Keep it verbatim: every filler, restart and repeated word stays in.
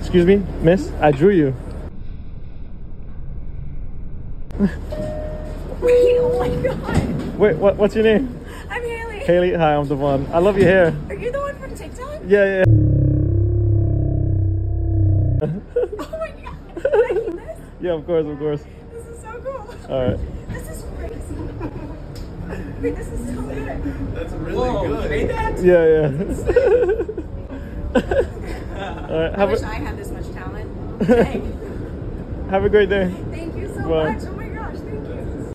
Excuse me, miss? I drew you. Wait, oh my god. Wait, what, what's your name? I'm Haley. Haley, hi, I'm Devon. I love your hair. Are you the one from TikTok? Yeah, yeah. Oh my god. Can I eat this? Yeah, of course, of course. This is so cool. Alright. This is crazy. Wait, this is so good. That's really Whoa, good. you made that? Yeah, yeah. Alright, I have wish a, I had this much talent. Hey, have a great day. thank you so Well. much.